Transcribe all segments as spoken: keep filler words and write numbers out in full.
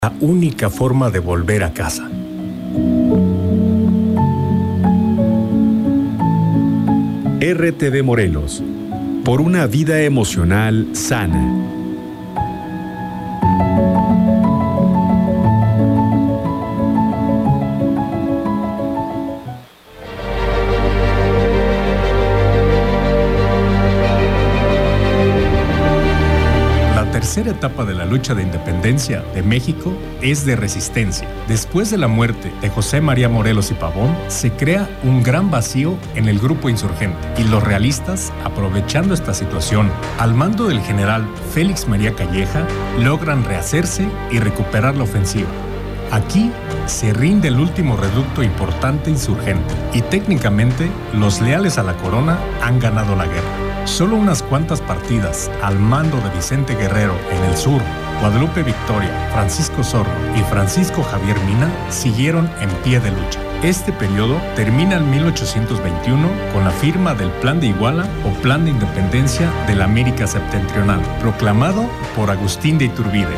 La única forma de volver a casa. R T V Morelos, por una vida emocional sana. La tercera etapa de la lucha de independencia de México es de resistencia. Después de la muerte de José María Morelos y Pavón, se crea un gran vacío en el grupo insurgente y los realistas, aprovechando esta situación, al mando del general Félix María Calleja, logran rehacerse y recuperar la ofensiva. Aquí se rinde el último reducto importante insurgente y técnicamente los leales a la corona han ganado la guerra. Solo unas cuantas partidas al mando de Vicente Guerrero en el sur, Guadalupe Victoria, Francisco Zorro y Francisco Javier Mina siguieron en pie de lucha. Este periodo termina en mil ochocientos veintiuno con la firma del Plan de Iguala o Plan de Independencia de la América Septentrional, proclamado por Agustín de Iturbide.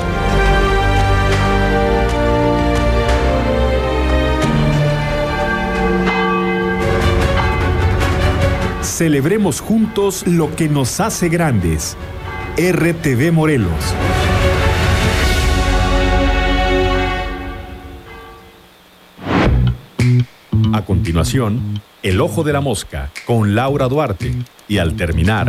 Celebremos juntos lo que nos hace grandes. R T V Morelos. A continuación, El Ojo de la Mosca con Laura Duarte. Y al terminar,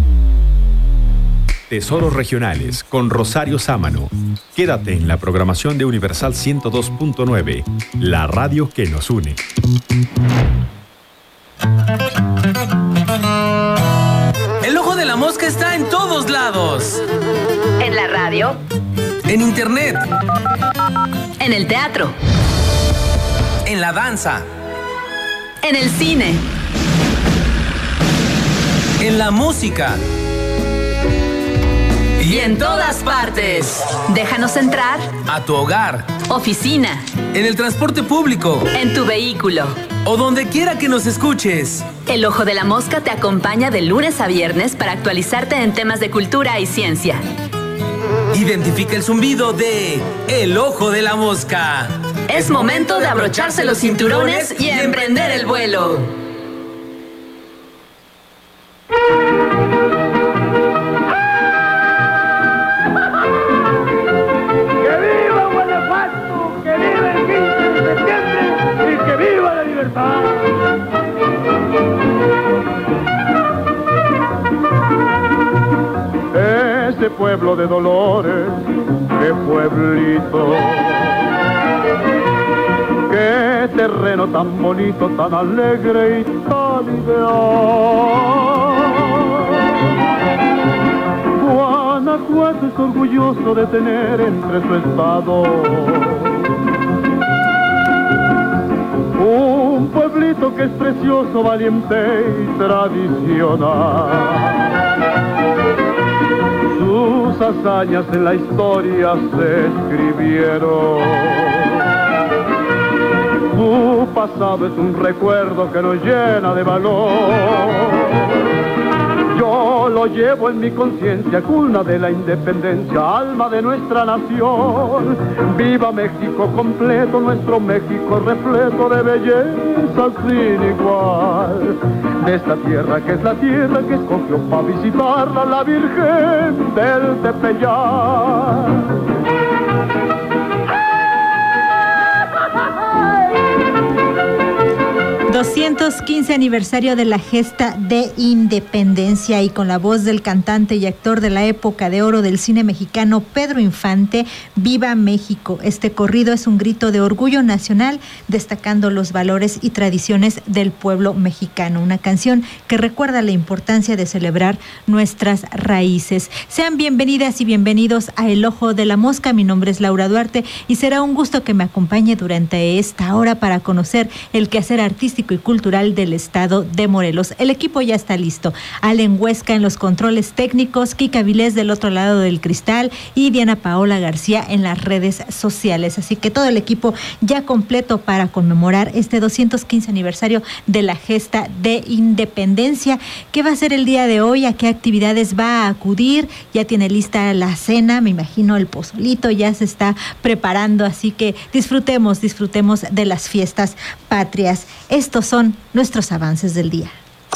Tesoros Regionales con Rosario Sámano. Quédate en la programación de Universal ciento dos punto nueve, la radio que nos une. El Ojo de la Mosca está en todos lados. En la radio. En internet. En el teatro. En la danza. En el cine. En la música. Y en todas partes. Déjanos entrar. A tu hogar. Oficina. En el transporte público. En tu vehículo. O donde quiera que nos escuches. El Ojo de la Mosca te acompaña de lunes a viernes para actualizarte en temas de cultura y ciencia. Identifica el zumbido de El Ojo de la Mosca. Es momento de abrocharse los cinturones y emprender el vuelo. ¡Que viva Guanajuato! ¡Que viva el quince de septiembre! ¡Y que viva la libertad! Ese pueblo de Dolores, qué pueblito, qué terreno tan bonito, tan alegre y tan ideal. Guanajuato es orgulloso de tener entre su estado un pueblito que es precioso, valiente y tradicional. Sus hazañas en la historia se escribieron. Su pasado es un recuerdo que nos llena de valor. Yo lo llevo en mi conciencia, cuna de la independencia, alma de nuestra nación. Viva México completo, nuestro México repleto de belleza sin igual. De esta tierra que es la tierra que escogió para visitarla la Virgen del Tepeyac. doscientos quince aniversario de la gesta de independencia, y con la voz del cantante y actor de la época de oro del cine mexicano Pedro Infante, Viva México. Este corrido es un grito de orgullo nacional, destacando los valores y tradiciones del pueblo mexicano. Una canción que recuerda la importancia de celebrar nuestras raíces. Sean bienvenidas y bienvenidos a El Ojo de la Mosca. Mi nombre es Laura Duarte y será un gusto que me acompañe durante esta hora para conocer el quehacer artístico y cultural Cultural del Estado de Morelos. El equipo ya está listo. Allen Huesca en los controles técnicos, Kika Vilés del otro lado del cristal y Diana Paola García en las redes sociales. Así que todo el equipo ya completo para conmemorar este doscientos quince aniversario de la Gesta de Independencia. ¿Qué va a ser el día de hoy? ¿A qué actividades va a acudir? Ya tiene lista la cena, me imagino el pozolito ya se está preparando, así que disfrutemos, disfrutemos de las fiestas patrias. Estos son nuestros avances del día.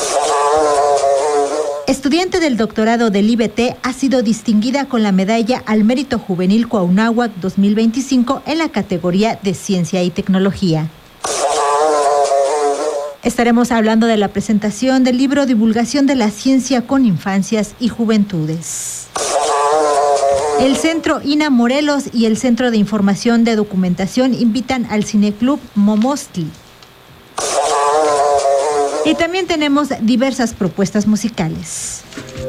Estudiante del doctorado del I B T ha sido distinguida con la medalla al Mérito Juvenil Cuauhnáhuac dos mil veinticinco en la categoría de Ciencia y Tecnología. Estaremos hablando de la presentación del libro Divulgación de la Ciencia con Infancias y Juventudes. El Centro I N A Morelos y el Centro de Información de Documentación invitan al Cineclub Momostli. Y también tenemos diversas propuestas musicales.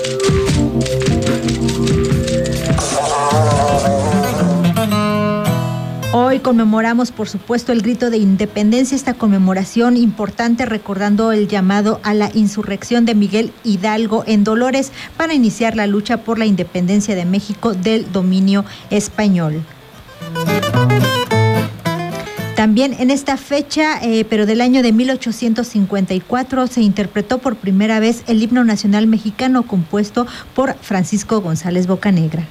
Hoy conmemoramos, por supuesto, el grito de independencia, esta conmemoración importante recordando el llamado a la insurrección de Miguel Hidalgo en Dolores para iniciar la lucha por la independencia de México del dominio español. También en esta fecha, eh, pero del año de mil ochocientos cincuenta y cuatro, se interpretó por primera vez el himno nacional mexicano compuesto por Francisco González Bocanegra.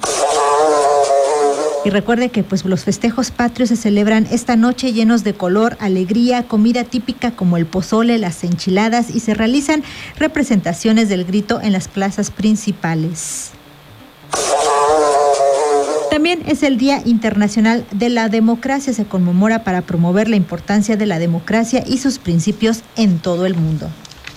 Y recuerde que pues los festejos patrios se celebran esta noche llenos de color, alegría, comida típica como el pozole, las enchiladas y se realizan representaciones del grito en las plazas principales. También es el Día Internacional de la Democracia. Se conmemora para promover la importancia de la democracia y sus principios en todo el mundo.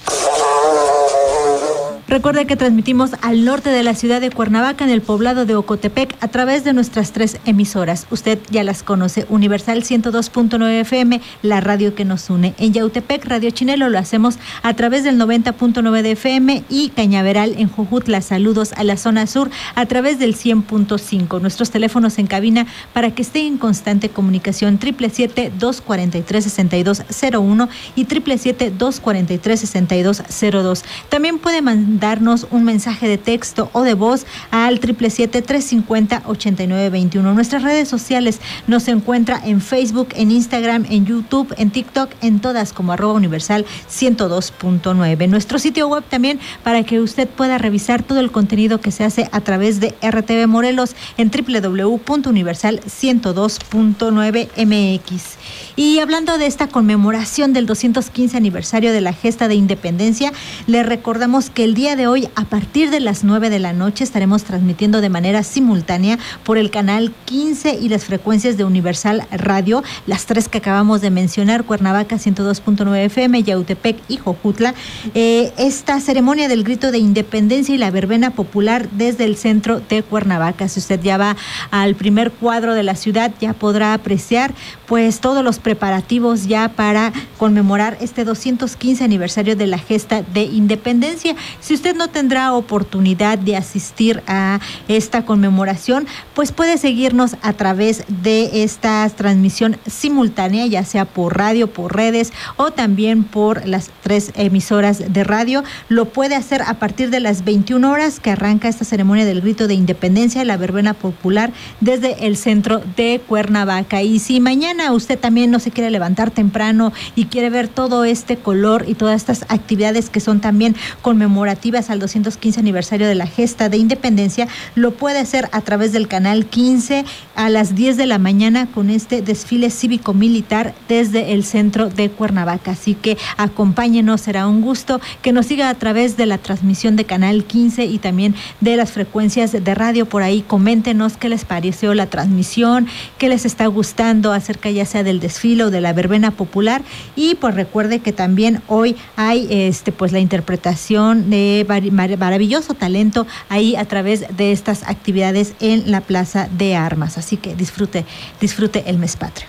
Recuerde que transmitimos al norte de la ciudad de Cuernavaca, en el poblado de Ocotepec, a través de nuestras tres emisoras. Usted ya las conoce: Universal ciento dos punto nueve F M, la radio que nos une. En Yautepec, Radio Chinelo, lo hacemos a través del noventa punto nueve de F M y Cañaveral en Jojutla. Saludos a la zona sur a través del cien punto cinco. Nuestros teléfonos en cabina para que esté en constante comunicación: siete siete siete, dos cuatro tres, seis dos cero uno y siete siete siete, dos cuatro tres, seis dos cero dos. También puede mandar darnos un mensaje de texto o de voz al siete siete siete, tres cinco cero, ocho nueve dos uno. Nuestras redes sociales nos encuentra en Facebook, en Instagram, en YouTube, en TikTok, en todas como arroba universal ciento dos punto nueve. Nuestro sitio web también para que usted pueda revisar todo el contenido que se hace a través de R T V Morelos en doble u doble u doble u punto universal ciento dos punto nueve M X. Y hablando de esta conmemoración del doscientos quince aniversario de la Gesta de Independencia, le recordamos que el día de hoy, a partir de las nueve de la noche, estaremos transmitiendo de manera simultánea por el canal quince y las frecuencias de Universal Radio, las tres que acabamos de mencionar: Cuernavaca ciento dos punto nueve F M, Yautepec y Jojutla, eh, esta ceremonia del grito de independencia y la verbena popular desde el centro de Cuernavaca. Si usted ya va al primer cuadro de la ciudad, ya podrá apreciar pues todos los preparativos ya para conmemorar este doscientos quince aniversario de la Gesta de Independencia. Si usted no tendrá oportunidad de asistir a esta conmemoración, pues puede seguirnos a través de esta transmisión simultánea, ya sea por radio, por redes o también por las tres emisoras de radio. Lo puede hacer a partir de las veintiuna horas, que arranca esta ceremonia del grito de independencia, la verbena popular desde el centro de Cuernavaca. Y si mañana usted también no se quiere levantar temprano y quiere ver todo este color y todas estas actividades que son también conmemorativas al doscientos quince aniversario de la Gesta de Independencia, lo puede hacer a través del canal quince a las diez de la mañana con este desfile cívico-militar desde el centro de Cuernavaca. Así que acompáñenos, será un gusto que nos siga a través de la transmisión de canal quince y también de las frecuencias de radio. Por ahí coméntenos qué les pareció la transmisión, qué les está gustando acerca ya sea del desfile o de la verbena popular. Y pues recuerde que también hoy hay este pues la interpretación de maravilloso talento ahí a través de estas actividades en la Plaza de Armas. Así que disfrute, disfrute el mes patrio.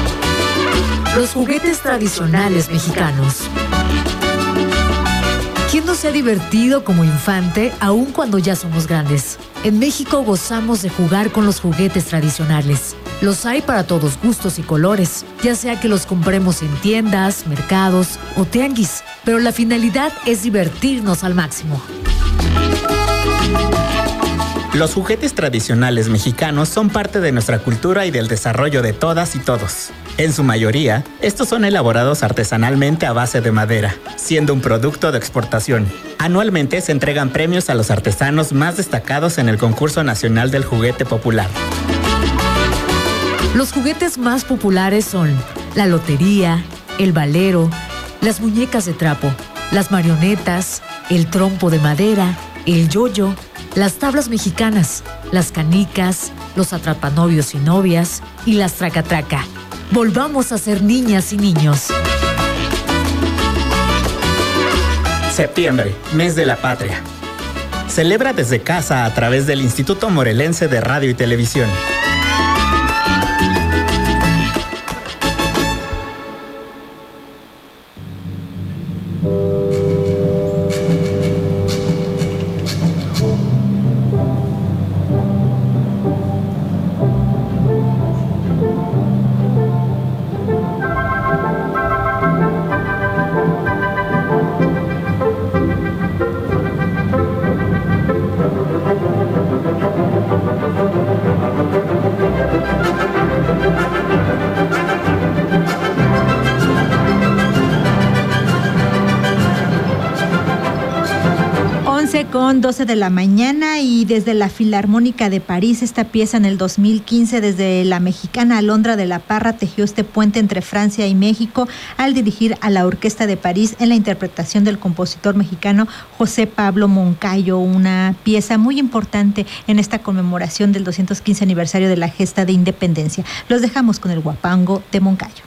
Los juguetes tradicionales mexicanos. ¿Quién no se ha divertido como infante aun cuando ya somos grandes? En México gozamos de jugar con los juguetes tradicionales. Los hay para todos gustos y colores, ya sea que los compremos en tiendas, mercados o tianguis, pero la finalidad es divertirnos al máximo. Los juguetes tradicionales mexicanos son parte de nuestra cultura y del desarrollo de todas y todos. En su mayoría, estos son elaborados artesanalmente a base de madera, siendo un producto de exportación. Anualmente se entregan premios a los artesanos más destacados en el Concurso Nacional del Juguete Popular. Los juguetes más populares son la lotería, el valero, las muñecas de trapo, las marionetas, el trompo de madera, el yoyo, las tablas mexicanas, las canicas, los atrapanovios y novias y las tracatraca. Volvamos a ser niñas y niños. Septiembre, mes de la patria. Celebra desde casa a través del Instituto Morelense de Radio y Televisión. Con doce de la mañana y desde la Filarmónica de París, esta pieza en el dos mil quince, desde la mexicana Alondra de la Parra, tejió este puente entre Francia y México al dirigir a la Orquesta de París en la interpretación del compositor mexicano José Pablo Moncayo, una pieza muy importante en esta conmemoración del doscientos quince aniversario de la gesta de independencia. Los dejamos con el guapango de Moncayo.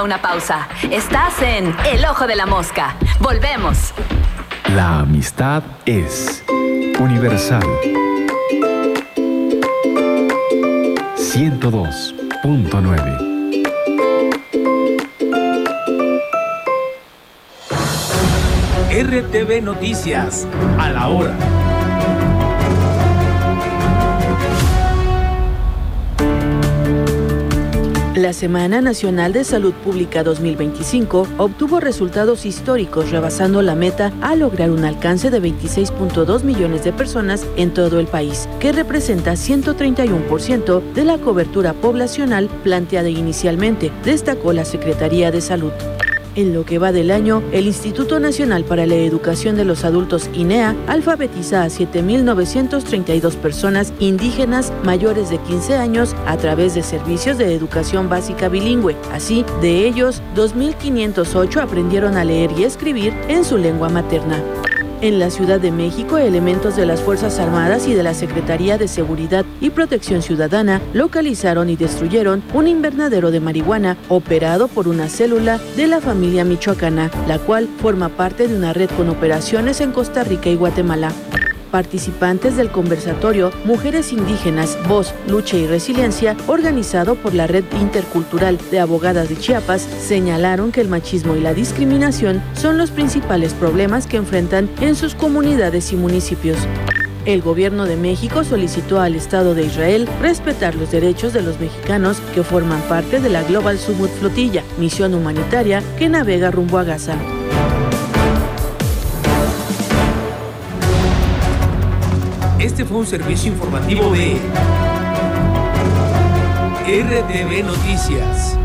una pausa. Estás en El Ojo de la Mosca. Volvemos. La amistad es universal. ciento dos punto nueve. R T V Noticias, a la hora. La Semana Nacional de Salud Pública dos mil veinticinco obtuvo resultados históricos, rebasando la meta a lograr un alcance de veintiséis punto dos millones de personas en todo el país, que representa ciento treinta y uno por ciento de la cobertura poblacional planteada inicialmente, destacó la Secretaría de Salud. En lo que va del año, el Instituto Nacional para la Educación de los Adultos, I N E A, alfabetiza a siete mil novecientas treinta y dos personas indígenas mayores de quince años a través de servicios de educación básica bilingüe. Así, de ellos, dos mil quinientos ocho aprendieron a leer y escribir en su lengua materna. En la Ciudad de México, elementos de las Fuerzas Armadas y de la Secretaría de Seguridad y Protección Ciudadana localizaron y destruyeron un invernadero de marihuana operado por una célula de la familia michoacana, la cual forma parte de una red con operaciones en Costa Rica y Guatemala. Participantes del conversatorio Mujeres Indígenas, Voz, Lucha y Resiliencia, organizado por la Red Intercultural de Abogadas de Chiapas, señalaron que el machismo y la discriminación son los principales problemas que enfrentan en sus comunidades y municipios. El gobierno de México solicitó al Estado de Israel respetar los derechos de los mexicanos que forman parte de la Global Summit Flotilla, misión humanitaria que navega rumbo a Gaza. Este fue un servicio informativo de R T V Noticias.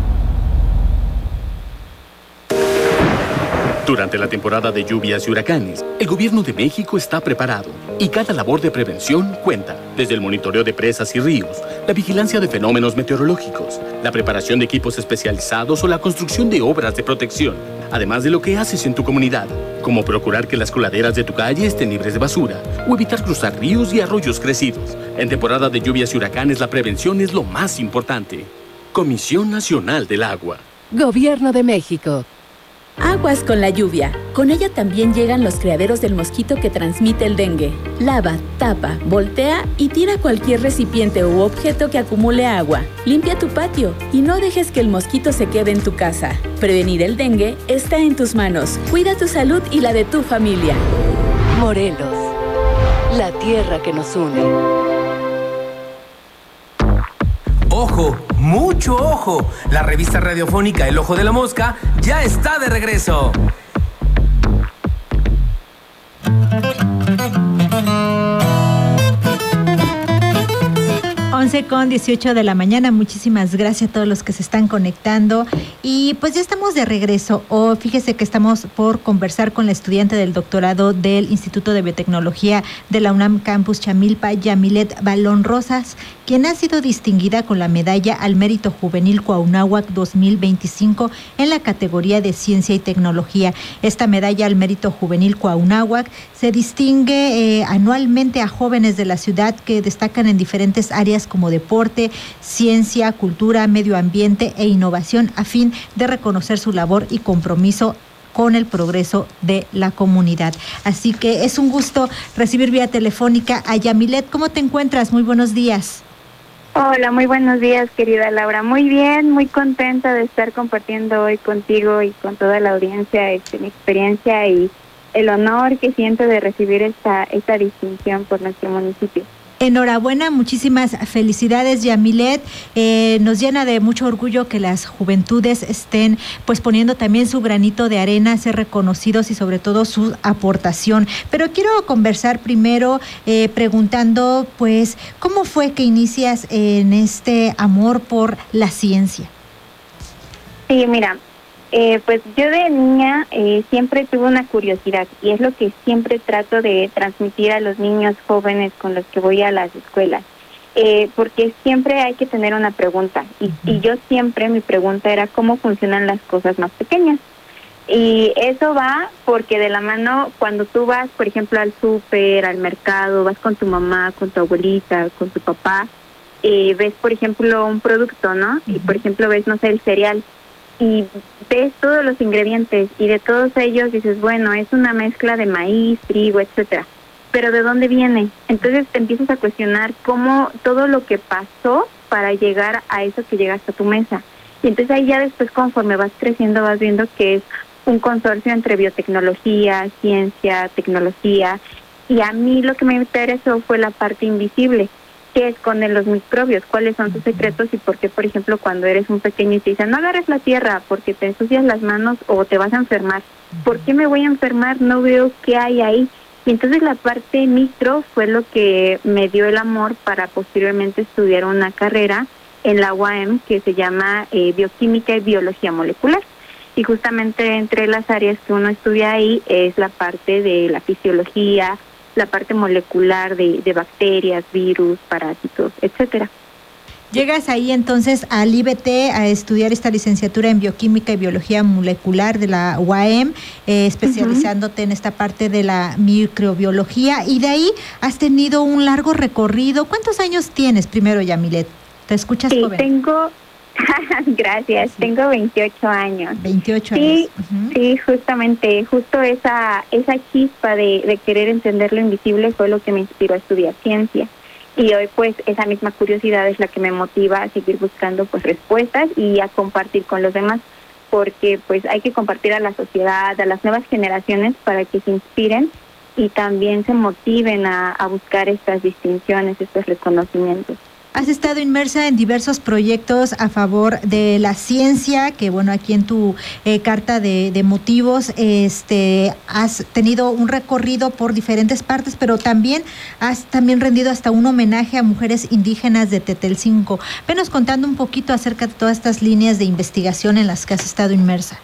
Durante la temporada de lluvias y huracanes, el gobierno de México está preparado y cada labor de prevención cuenta, desde el monitoreo de presas y ríos, la vigilancia de fenómenos meteorológicos, la preparación de equipos especializados o la construcción de obras de protección, además de lo que haces en tu comunidad, como procurar que las coladeras de tu calle estén libres de basura o evitar cruzar ríos y arroyos crecidos. En temporada de lluvias y huracanes, la prevención es lo más importante. Comisión Nacional del Agua. Gobierno de México. Aguas con la lluvia. Con ella también llegan los criaderos del mosquito que transmite el dengue. Lava, tapa, voltea y tira cualquier recipiente u objeto que acumule agua. Limpia tu patio y no dejes que el mosquito se quede en tu casa. Prevenir el dengue está en tus manos. Cuida tu salud y la de tu familia. Morelos, la tierra que nos une. ¡Ojo! ¡Mucho ojo! La revista radiofónica El Ojo de la Mosca ya está de regreso. once con dieciocho de la mañana. Muchísimas gracias a todos los que se están conectando. Y pues ya estamos de regreso. Oh, fíjese que estamos por conversar con la estudiante del doctorado del Instituto de Biotecnología de la UNAM Campus Chamilpa, Yamilet Balón Rosas, quien ha sido distinguida con la medalla al Mérito Juvenil Cuauhnáhuac dos mil veinticinco en la categoría de Ciencia y Tecnología. Esta medalla al Mérito Juvenil Cuauhnáhuac se distingue eh, anualmente a jóvenes de la ciudad que destacan en diferentes áreas como deporte, ciencia, cultura, medio ambiente e innovación, a fin de reconocer su labor y compromiso con el progreso de la comunidad. Así que es un gusto recibir vía telefónica a Yamilet. ¿Cómo te encuentras? Muy buenos días. Hola, muy buenos días, querida Laura. Muy bien, muy contenta de estar compartiendo hoy contigo y con toda la audiencia este, mi experiencia y el honor que siento de recibir esta, esta distinción por nuestro municipio. Enhorabuena, muchísimas felicidades, Yamilet. Eh, nos llena de mucho orgullo que las juventudes estén pues poniendo también su granito de arena, ser reconocidos y sobre todo su aportación. Pero quiero conversar primero eh, preguntando pues cómo fue que inicias en este amor por la ciencia. Sí, mira, eh, pues yo de niña eh, siempre tuve una curiosidad y es lo que siempre trato de transmitir a los niños jóvenes con los que voy a las escuelas, eh, porque siempre hay que tener una pregunta y, y yo siempre mi pregunta era cómo funcionan las cosas más pequeñas. Y eso va porque de la mano cuando tú vas, por ejemplo, al súper, al mercado, vas con tu mamá, con tu abuelita, con tu papá, eh, ves, por ejemplo, un producto, ¿no? Y, por ejemplo, ves, no sé, el cereal. y ves todos los ingredientes y de todos ellos dices, bueno, es una mezcla de maíz, trigo, etcétera. Pero ¿de dónde viene? Entonces te empiezas a cuestionar cómo todo lo que pasó para llegar a eso que llega hasta tu mesa. Y entonces ahí ya después, conforme vas creciendo, vas viendo que es un consorcio entre biotecnología, ciencia, tecnología. Y a mí lo que me interesó fue la parte invisible, que esconden los microbios, cuáles son sus secretos y por qué, por ejemplo, cuando eres un pequeño y te dicen, no agarres la tierra porque te ensucias las manos o te vas a enfermar. ¿Por qué me voy a enfermar? No veo qué hay ahí. Y entonces la parte micro fue lo que me dio el amor para posteriormente estudiar una carrera en la U A M que se llama eh, Bioquímica y Biología Molecular. Y justamente entre las áreas que uno estudia ahí es la parte de la fisiología, la parte molecular de, de bacterias, virus, parásitos, etcétera. Llegas ahí entonces al I B T a estudiar esta licenciatura en Bioquímica y Biología Molecular de la U A M, eh, especializándote uh-huh. en esta parte de la microbiología, y de ahí has tenido un largo recorrido. ¿Cuántos años tienes primero, Yamilet? ¿Te escuchas sí, joven? tengo... Gracias, sí. Tengo veintiocho años. veintiocho sí, años. Uh-huh. Sí, justamente, justo esa esa chispa de, de querer entender lo invisible fue lo que me inspiró a estudiar ciencia. Y hoy pues esa misma curiosidad es la que me motiva a seguir buscando pues respuestas y a compartir con los demás, porque pues hay que compartir a la sociedad, a las nuevas generaciones para que se inspiren y también se motiven a, a buscar estas distinciones, estos reconocimientos. Has estado inmersa en diversos proyectos a favor de la ciencia, que bueno, aquí en tu eh, carta de, de motivos este, has tenido un recorrido por diferentes partes, pero también has también rendido hasta un homenaje a mujeres indígenas de Tetelcingo. Venos contando un poquito acerca de todas estas líneas de investigación en las que has estado inmersa.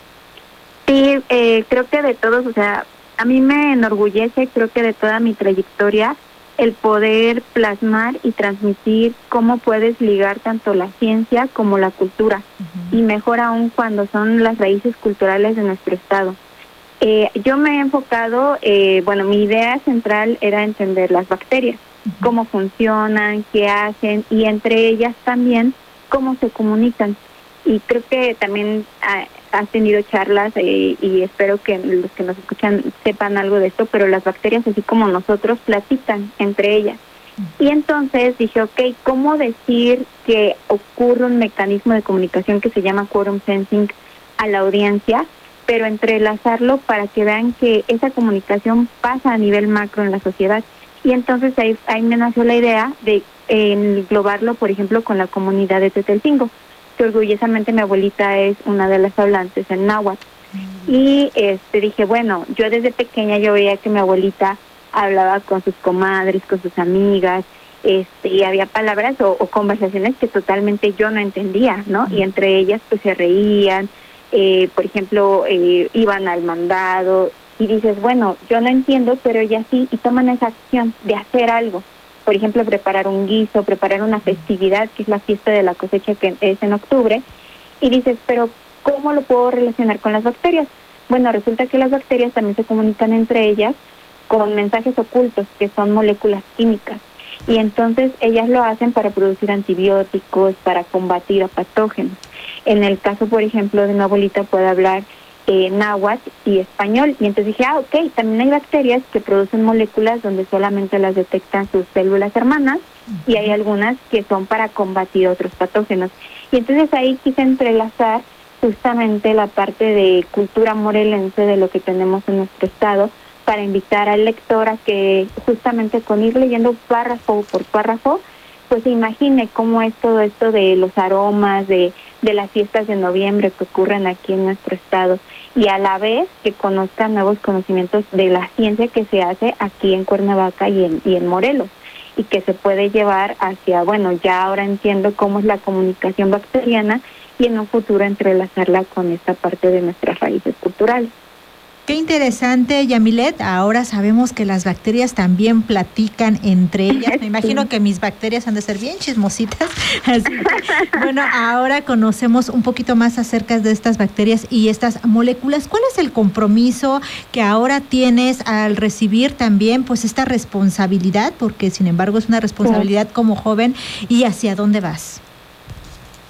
Sí, eh, creo que de todos, o sea, a mí me enorgullece, creo que de toda mi trayectoria, el poder plasmar y transmitir cómo puedes ligar tanto la ciencia como la cultura, uh-huh. y mejor aún cuando son las raíces culturales de nuestro estado. Eh, yo me he enfocado, eh, bueno, mi idea central era entender las bacterias, uh-huh. cómo funcionan, qué hacen, y entre ellas también cómo se comunican. Y creo que también ha, has tenido charlas eh, y espero que los que nos escuchan sepan algo de esto, pero las bacterias, así como nosotros, platican entre ellas. Y entonces dije, ok, ¿cómo decir que ocurre un mecanismo de comunicación que se llama quorum sensing a la audiencia, pero entrelazarlo para que vean que esa comunicación pasa a nivel macro en la sociedad? Y entonces ahí, ahí me nació la idea de eh, englobarlo, por ejemplo, con la comunidad de Tetelcingo, que orgullosamente mi abuelita es una de las hablantes en náhuatl. Mm. Y este dije, bueno, yo desde pequeña yo veía que mi abuelita hablaba con sus comadres, con sus amigas, este y había palabras o, o conversaciones que totalmente yo no entendía, ¿no? Mm. Y entre ellas pues se reían, eh, por ejemplo, eh, iban al mandado, y dices, bueno, yo no entiendo, pero ellas sí, y toman esa acción de hacer algo. Por ejemplo, preparar un guiso, preparar una festividad, que es la fiesta de la cosecha, que es en octubre, y dices, pero ¿cómo lo puedo relacionar con las bacterias? Bueno, resulta que las bacterias también se comunican entre ellas con mensajes ocultos, que son moléculas químicas, y entonces ellas lo hacen para producir antibióticos, para combatir a patógenos. En el caso, por ejemplo, de mi abuelita puede hablar Eh, náhuatl y español, y entonces dije, ah, ok, también hay bacterias que producen moléculas donde solamente las detectan sus células hermanas, uh-huh. y hay algunas que son para combatir otros patógenos. Y entonces ahí quise entrelazar justamente la parte de cultura morelense de lo que tenemos en nuestro estado, para invitar al lector a que justamente con ir leyendo párrafo por párrafo, pues se imagine cómo es todo esto de los aromas, de, de las fiestas de noviembre que ocurren aquí en nuestro estado, y a la vez que conozcan nuevos conocimientos de la ciencia que se hace aquí en Cuernavaca y en, y en Morelos, y que se puede llevar hacia, bueno, ya ahora entiendo cómo es la comunicación bacteriana, y en un futuro entrelazarla con esta parte de nuestras raíces culturales. Qué interesante, Yamilet. Ahora sabemos que las bacterias también platican entre ellas. Me imagino que mis bacterias han de ser bien chismositas. Así que, bueno, ahora conocemos un poquito más acerca de estas bacterias y estas moléculas. ¿Cuál es el compromiso que ahora tienes al recibir también pues esta responsabilidad? Porque sin embargo es una responsabilidad como joven. ¿Y hacia dónde vas?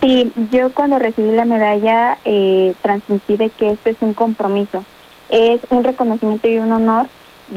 Sí, yo cuando recibí la medalla eh, transmití de que esto es un compromiso, es un reconocimiento y un honor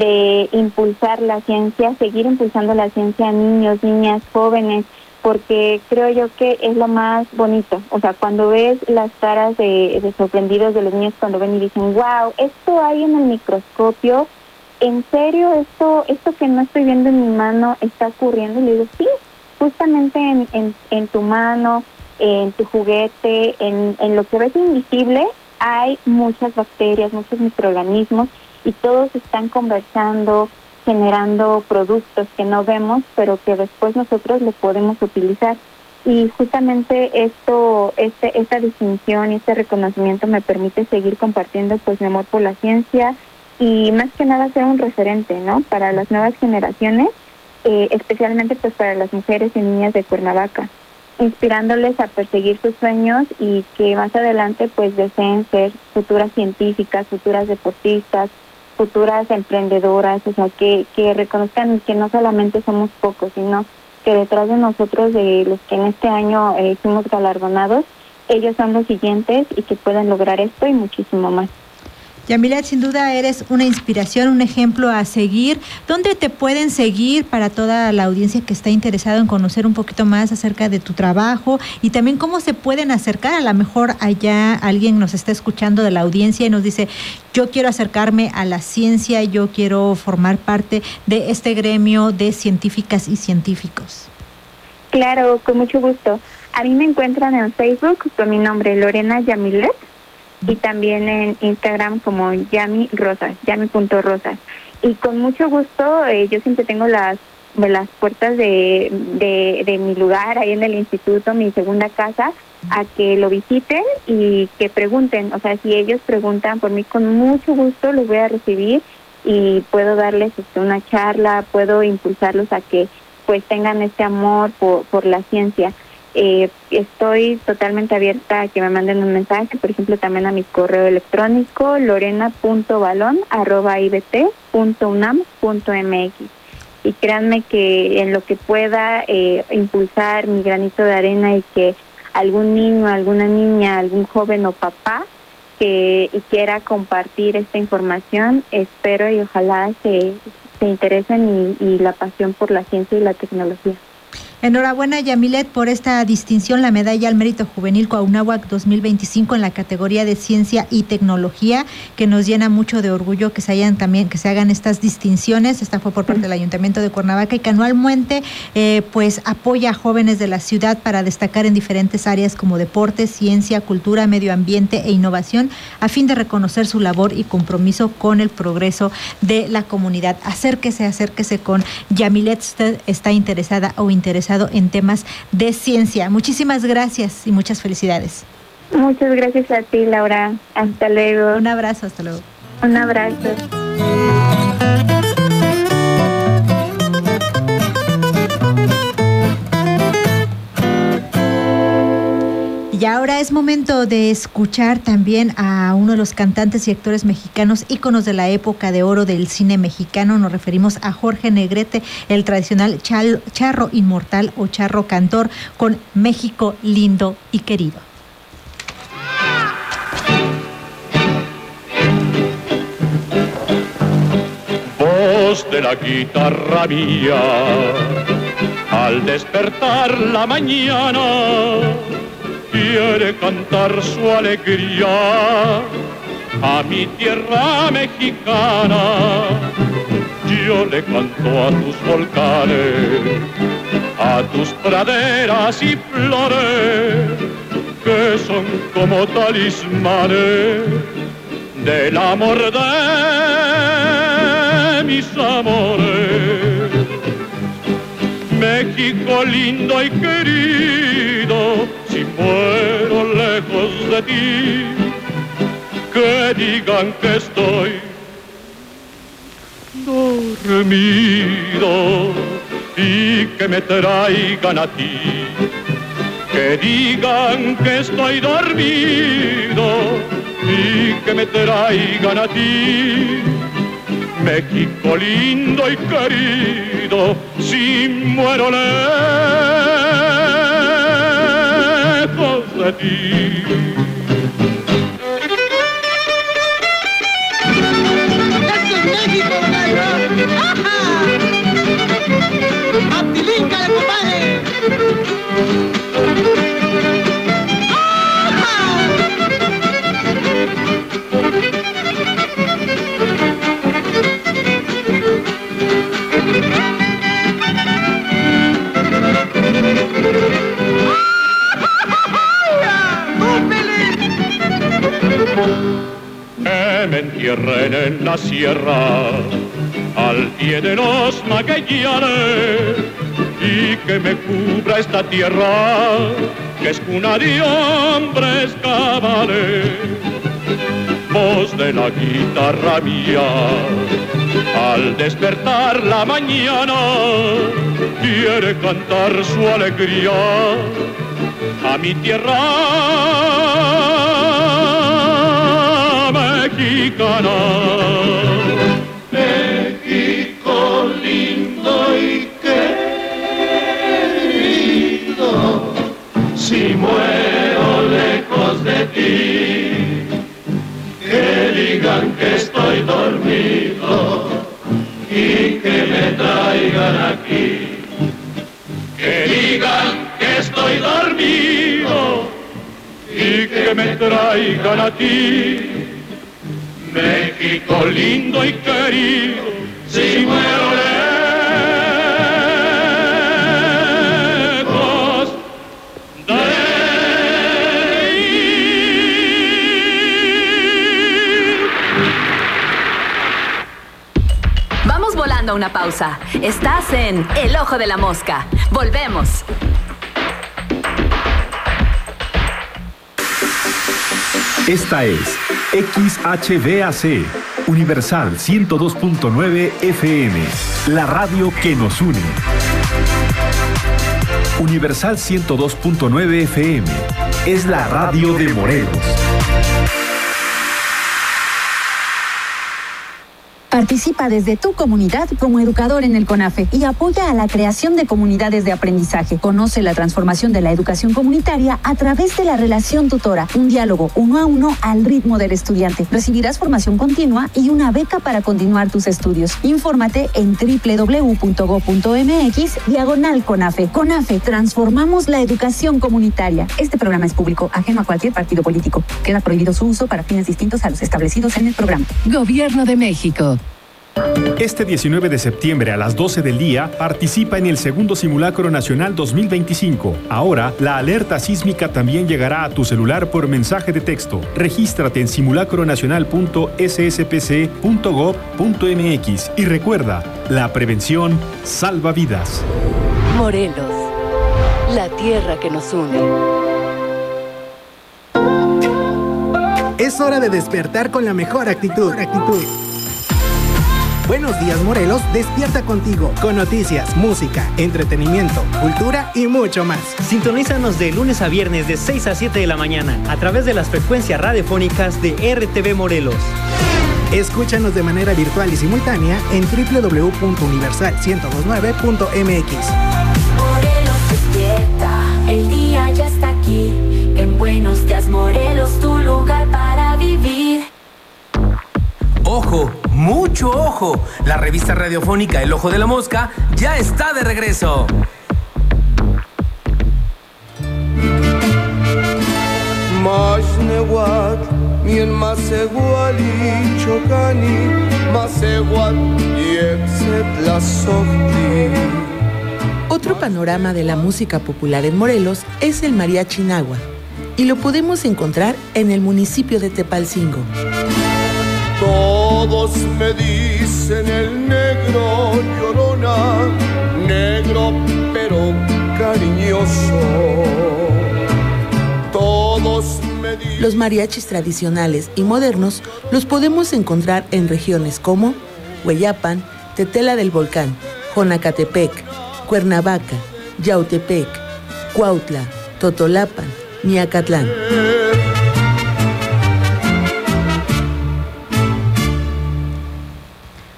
de impulsar la ciencia, seguir impulsando la ciencia a niños, niñas, jóvenes, porque creo yo que es lo más bonito. O sea, cuando ves las caras de, de sorprendidos de los niños cuando ven y dicen, wow, esto hay en el microscopio, ¿en serio esto esto que no estoy viendo en mi mano está ocurriendo? Y le digo, sí, justamente en, en, en tu mano, en tu juguete, en, en lo que ves invisible, hay muchas bacterias, muchos microorganismos, y todos están conversando, generando productos que no vemos, pero que después nosotros le podemos utilizar. Y justamente esto, este, esta distinción y este reconocimiento me permite seguir compartiendo pues mi amor por la ciencia y más que nada ser un referente, ¿no? Para las nuevas generaciones, eh, especialmente pues para las mujeres y niñas de Cuernavaca, inspirándoles a perseguir sus sueños y que más adelante pues deseen ser futuras científicas, futuras deportistas, futuras emprendedoras, o sea, que, que reconozcan que no solamente somos pocos, sino que detrás de nosotros, de los que en este año eh, fuimos galardonados, ellos son los siguientes y que puedan lograr esto y muchísimo más. Yamilet, sin duda eres una inspiración, un ejemplo a seguir. ¿Dónde te pueden seguir para toda la audiencia que está interesada en conocer un poquito más acerca de tu trabajo? Y también cómo se pueden acercar. A lo mejor allá alguien nos está escuchando de la audiencia y nos dice, yo quiero acercarme a la ciencia, yo quiero formar parte de este gremio de científicas y científicos. Claro, con mucho gusto. A mí me encuentran en Facebook con mi nombre, Lorena Yamilet. Y también en Instagram como Yami Rosas, Yami.rosas. Y con mucho gusto, eh, yo siempre tengo las de las puertas de, de, de mi lugar, ahí en el instituto, mi segunda casa, a que lo visiten y que pregunten. O sea, si ellos preguntan por mí, con mucho gusto los voy a recibir y puedo darles este, una charla, puedo impulsarlos a que pues tengan este amor por, por la ciencia. Eh, estoy totalmente abierta a que me manden un mensaje, por ejemplo, también a mi correo electrónico lorena punto balón arroba i b t punto u n a m punto m x. Y créanme que en lo que pueda eh, impulsar mi granito de arena y que algún niño, alguna niña, algún joven o papá que y quiera compartir esta información, espero y ojalá se, se interesen y, y la pasión por la ciencia y la tecnología. Enhorabuena, Yamilet, por esta distinción, la medalla al mérito juvenil Cuauhnáhuac dos mil veinticinco en la categoría de ciencia y tecnología, que nos llena mucho de orgullo que se hayan también, que se hagan estas distinciones. Esta fue por parte del Ayuntamiento de Cuernavaca y que anualmente eh, pues apoya a jóvenes de la ciudad para destacar en diferentes áreas como deporte, ciencia, cultura, medio ambiente e innovación, a fin de reconocer su labor y compromiso con el progreso de la comunidad. Acérquese, acérquese con Yamilet, usted está interesada o interesado en temas de ciencia. Muchísimas gracias y muchas felicidades. Muchas gracias a ti, Laura. Hasta luego. Un abrazo, hasta luego. Un abrazo. Y ahora es momento de escuchar también a uno de los cantantes y actores mexicanos, íconos de la época de oro del cine mexicano. Nos referimos a Jorge Negrete, el tradicional chal, charro inmortal o charro cantor, con México lindo y querido. Voz de la guitarra mía, al despertar la mañana, quiere cantar su alegría a mi tierra mexicana. Yo le canto a tus volcanes, a tus praderas y flores, que son como talismanes del amor de mis amores. México lindo y querido, si muero lejos de ti, que digan que estoy dormido y que me traigan a ti, que digan que estoy dormido y que me traigan a ti. México lindo y querido, si muero lejos de ti. ¡Esto es México, gallo! ¡Ajá! ¡Aptilíncale, compadre! Que me entierren en la sierra, al pie de los Magallanes, y que me cubra esta tierra, que es cuna de hombres cabales. Voz de la guitarra mía, al despertar la mañana, quiere cantar su alegría a mi tierra mexicana. México lindo y querido, si muero lejos de ti, que digan que estoy dormido y que me traigan aquí. Que digan que estoy dormido y que me traigan a ti. México lindo y querido, si muero lejos de ti. Vamos volando a una pausa. Estás en El Ojo de la Mosca. Volvemos. Esta es X H B A C, Universal ciento dos punto nueve F M, la radio que nos une. Universal ciento dos punto nueve F M, es la radio de Morelos. Participa desde tu comunidad como educador en el CONAFE y apoya a la creación de comunidades de aprendizaje. Conoce la transformación de la educación comunitaria a través de la relación tutora, un diálogo uno a uno al ritmo del estudiante. Recibirás formación continua y una beca para continuar tus estudios. Infórmate en doble u doble u doble u punto go punto eme equis diagonal CONAFE. CONAFE, transformamos la educación comunitaria. Este programa es público, ajeno a cualquier partido político. Queda prohibido su uso para fines distintos a los establecidos en el programa. Gobierno de México. Este diecinueve de septiembre a las doce del día, participa en el segundo Simulacro Nacional dos mil veinticinco. Ahora, la alerta sísmica también llegará a tu celular por mensaje de texto. Regístrate en simulacronacional punto ese ese pe ce punto gob punto eme equis y recuerda, la prevención salva vidas. Morelos, la tierra que nos une. Es hora de despertar con la mejor actitud. actitud. Buenos días, Morelos, despierta contigo con noticias, música, entretenimiento, cultura y mucho más. Sintonízanos de lunes a viernes de seis a siete de la mañana a través de las frecuencias radiofónicas de R T V Morelos. Escúchanos de manera virtual y simultánea en doble u doble u doble u punto universal ciento veintinueve punto eme equis. Morelos despierta, el día ya está aquí. En Buenos Días, Morelos, tu lugar para vivir. ¡Ojo! ¡Mucho ojo! La revista radiofónica El Ojo de la Mosca ya está de regreso. Otro panorama de la música popular en Morelos es el mariachi nahua, y lo podemos encontrar en el municipio de Tepalcingo. Todos me dicen el negro llorona, negro pero cariñoso. Todos me dicen... Los mariachis tradicionales y modernos los podemos encontrar en regiones como Hueyapan, Tetela del Volcán, Jonacatepec, Cuernavaca, Yautepec, Cuautla, Totolapan, Miacatlán.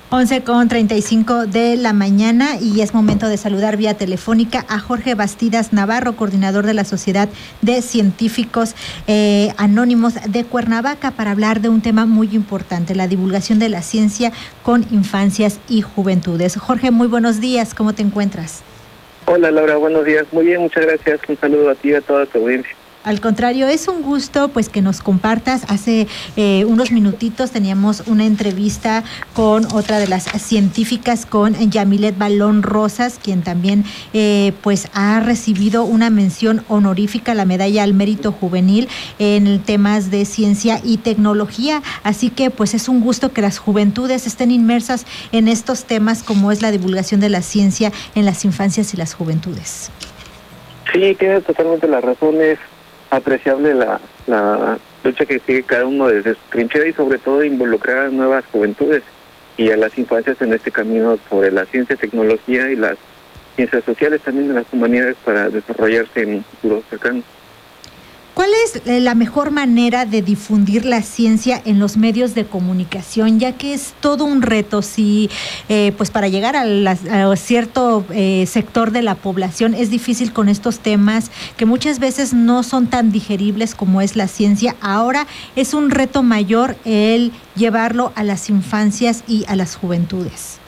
once con treinta y cinco de la mañana y es momento de saludar vía telefónica a Jorge Bastidas Navarro, coordinador de la Sociedad de Científicos eh, Anónimos de Cuernavaca, para hablar de un tema muy importante, la divulgación de la ciencia con infancias y juventudes. Jorge, muy buenos días, ¿cómo te encuentras? Hola Laura, buenos días, muy bien, muchas gracias, un saludo a ti y a toda tu audiencia. Al contrario, es un gusto pues que nos compartas. Hace eh, unos minutitos teníamos una entrevista con otra de las científicas, con Yamilet Balón Rosas, quien también eh, pues ha recibido una mención honorífica, la medalla al mérito juvenil en temas de ciencia y tecnología. Así que pues es un gusto que las juventudes estén inmersas en estos temas como es la divulgación de la ciencia en las infancias y las juventudes. Sí, tienes totalmente la razón, es apreciable la, la lucha que sigue cada uno desde su trinchera y sobre todo involucrar a nuevas juventudes y a las infancias en este camino sobre la ciencia, tecnología y las ciencias sociales, también de las humanidades, para desarrollarse en un futuro cercano. ¿Cuál es la mejor manera de difundir la ciencia en los medios de comunicación, ya que es todo un reto? Si eh, pues para llegar a, la, a cierto eh, sector de la población es difícil con estos temas que muchas veces no son tan digeribles como es la ciencia. Ahora es un reto mayor el llevarlo a las infancias y a las juventudes.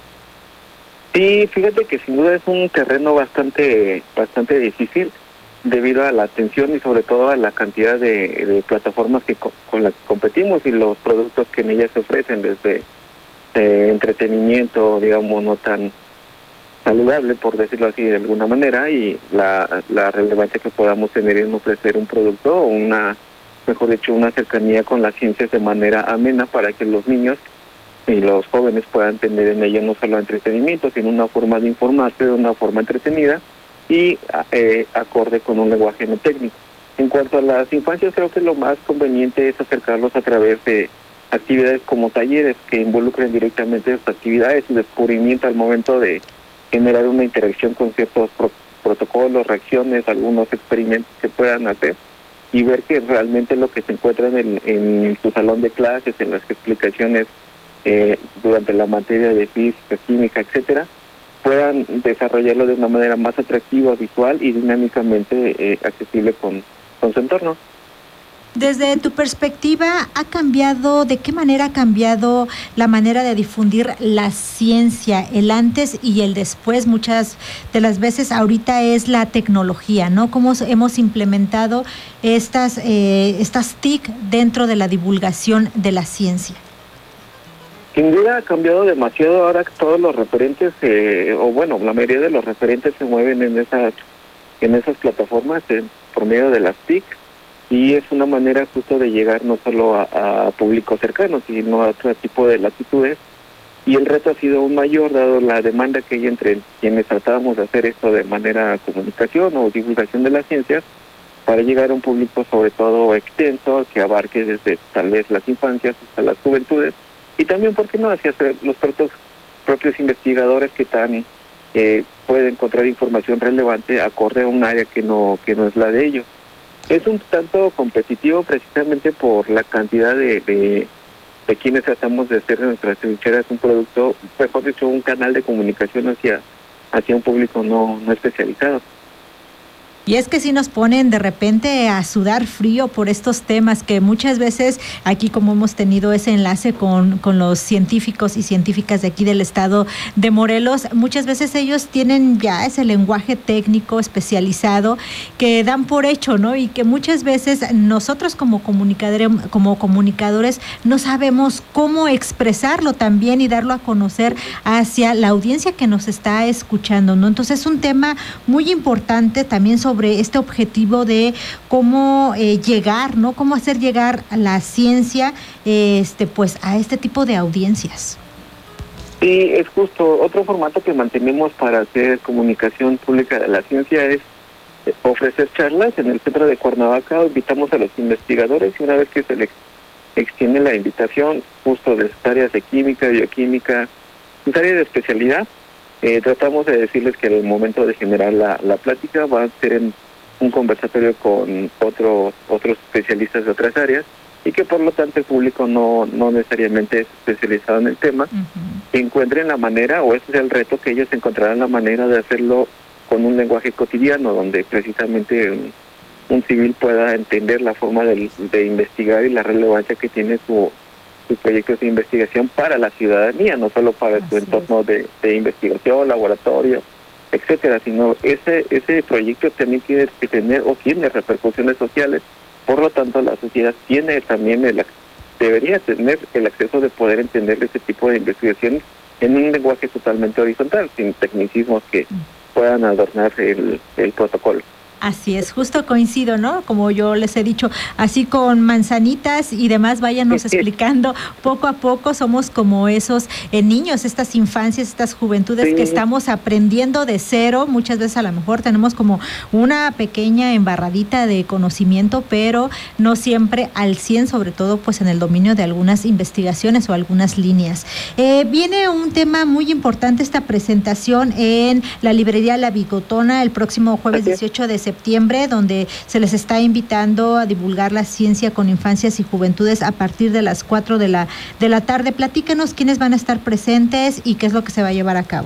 Sí, fíjate que sin duda es un terreno bastante, bastante difícil, debido a la atención y sobre todo a la cantidad de, de plataformas que co con las que competimos y los productos que en ellas se ofrecen, desde eh, entretenimiento, digamos, no tan saludable, por decirlo así de alguna manera, y la, la relevancia que podamos tener en ofrecer un producto o una, mejor dicho, una cercanía con las ciencias de manera amena para que los niños y los jóvenes puedan tener en ella no solo entretenimiento, sino una forma de informarse de una forma entretenida y eh, acorde con un lenguaje no técnico. En cuanto a las infancias, creo que lo más conveniente es acercarlos a través de actividades como talleres que involucren directamente estas actividades y descubrimiento al momento de generar una interacción con ciertos pro protocolos, reacciones, algunos experimentos que puedan hacer y ver que realmente lo que se encuentra en, en su salón de clases, en las explicaciones eh, durante la materia de física, química, etcétera, puedan desarrollarlo de una manera más atractiva, visual y dinámicamente eh, accesible con, con su entorno. Desde tu perspectiva, ¿ha cambiado, de qué manera ha cambiado la manera de difundir la ciencia, el antes y el después? Muchas de las veces ahorita es la tecnología, ¿no? ¿Cómo hemos implementado estas, eh, estas T I C dentro de la divulgación de la ciencia? Sin duda ha cambiado demasiado. Ahora todos los referentes, eh, o bueno, la mayoría de los referentes se mueven en esas en esas plataformas eh, por medio de las T I C, y es una manera justo de llegar no solo a, a públicos cercanos, sino a otro tipo de latitudes, y el reto ha sido aún mayor dado la demanda que hay entre quienes tratábamos de hacer esto de manera comunicación o divulgación de las ciencias, para llegar a un público sobre todo extenso, que abarque desde tal vez las infancias hasta las juventudes, y también, ¿por qué no?, hacia los propios, propios investigadores que tan eh, pueden encontrar información relevante acorde a un área que no que no es la de ellos. Es un tanto competitivo precisamente por la cantidad de, de, de quienes tratamos de hacer de nuestras trincheras un producto, mejor dicho, un canal de comunicación hacia, hacia un público no, no especializado. Y es que sí nos ponen de repente a sudar frío por estos temas que muchas veces aquí, como hemos tenido ese enlace con, con los científicos y científicas de aquí del estado de Morelos, muchas veces ellos tienen ya ese lenguaje técnico especializado que dan por hecho, ¿no? Y que muchas veces nosotros como comunicadores, como comunicadores no sabemos cómo expresarlo también y darlo a conocer hacia la audiencia que nos está escuchando, ¿no? Entonces es un tema muy importante también sobre sobre este objetivo de cómo eh, llegar, ¿no? Cómo hacer llegar la ciencia eh, este, pues, a este tipo de audiencias. Sí, es justo. Otro formato que mantenemos para hacer comunicación pública de la ciencia es ofrecer charlas en el centro de Cuernavaca. Invitamos a los investigadores y una vez que se les extiende la invitación, justo de sus áreas de química, bioquímica, sus áreas de especialidad, Eh, tratamos de decirles que en el momento de generar la, la plática va a ser en un conversatorio con otros otros especialistas de otras áreas y que por lo tanto el público no, no necesariamente es especializado en el tema, uh-huh. que encuentren la manera, o ese es el reto, que ellos encontrarán la manera de hacerlo con un lenguaje cotidiano, donde precisamente un, un civil pueda entender la forma de, de investigar y la relevancia que tiene su, sus proyectos de investigación para la ciudadanía, no solo para Así su entorno de, de investigación, laboratorio, etcétera, sino ese ese proyecto también tiene que tener o tiene repercusiones sociales. Por lo tanto, la sociedad tiene también el debería tener el acceso de poder entender ese tipo de investigaciones en un lenguaje totalmente horizontal, sin tecnicismos que puedan adornar el, el protocolo. Así es, justo coincido, ¿no? Como yo les he dicho, así con manzanitas y demás, váyanos explicando poco a poco. Somos como esos eh, niños, estas infancias, estas juventudes sí. que estamos aprendiendo de cero. Muchas veces a lo mejor tenemos como una pequeña embarradita de conocimiento, pero no siempre al cien, sobre todo pues en el dominio de algunas investigaciones o algunas líneas. Eh, viene un tema muy importante, esta presentación en la librería La Bigotona el próximo jueves dieciocho de septiembre. septiembre, donde se les está invitando a divulgar la ciencia con infancias y juventudes a partir de las cuatro de la de la tarde. Platíquenos quiénes van a estar presentes y qué es lo que se va a llevar a cabo.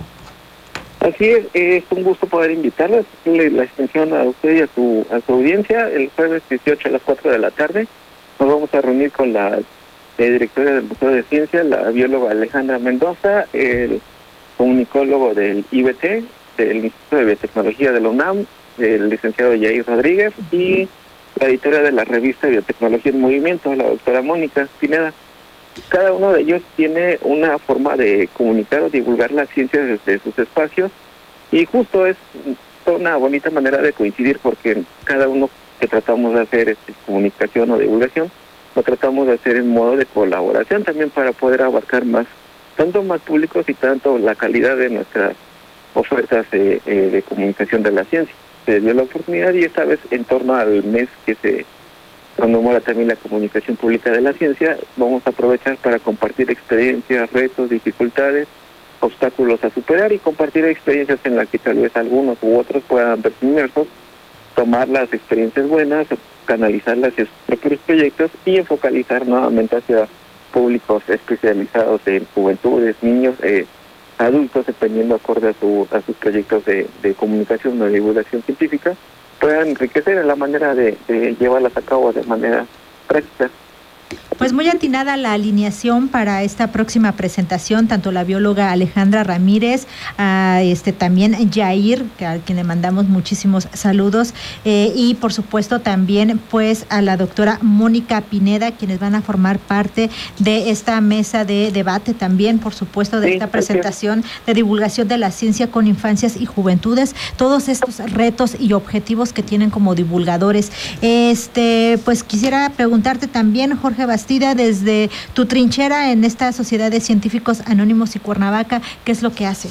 Así es, es un gusto poder invitarles, la extensión a usted y a su, a su audiencia. El jueves dieciocho a las cuatro de la tarde nos vamos a reunir con la eh, directora del Museo de Ciencia, la bióloga Alejandra Mendoza, el comunicólogo del I B T, del Instituto de Biotecnología de la UNAM, el licenciado Yair Rodríguez, y la editora de la revista Biotecnología en Movimiento, la doctora Mónica Pineda. Cada uno de ellos tiene una forma de comunicar o divulgar la ciencia desde sus espacios, y justo es una bonita manera de coincidir, porque cada uno que tratamos de hacer este, comunicación o divulgación, lo tratamos de hacer en modo de colaboración también para poder abarcar más, tanto más públicos y tanto la calidad de nuestras ofertas de, eh, de comunicación de la ciencia. Se dio la oportunidad, y esta vez en torno al mes que se conmemora también la comunicación pública de la ciencia, vamos a aprovechar para compartir experiencias, retos, dificultades, obstáculos a superar, y compartir experiencias en las que tal vez algunos u otros puedan verse inmersos, tomar las experiencias buenas, canalizarlas hacia sus propios proyectos y enfocalizar nuevamente hacia públicos especializados en juventudes, niños, eh, adultos, dependiendo acorde a, su, a sus proyectos de, de comunicación o de divulgación científica, puedan enriquecer en la manera de, de llevarlas a cabo de manera práctica. Pues muy atinada la alineación para esta próxima presentación, tanto la bióloga Alejandra Ramírez, a este también Yair, que a quien le mandamos muchísimos saludos, eh, y por supuesto también pues a la doctora Mónica Pineda, quienes van a formar parte de esta mesa de debate también, por supuesto, de sí, esta presentación de divulgación de la ciencia con infancias y juventudes, todos estos retos y objetivos que tienen como divulgadores. Este, pues quisiera preguntarte también, Jorge Bastida, desde tu trinchera en esta Sociedad de Científicos Anónimos y Cuernavaca, ¿qué es lo que hace?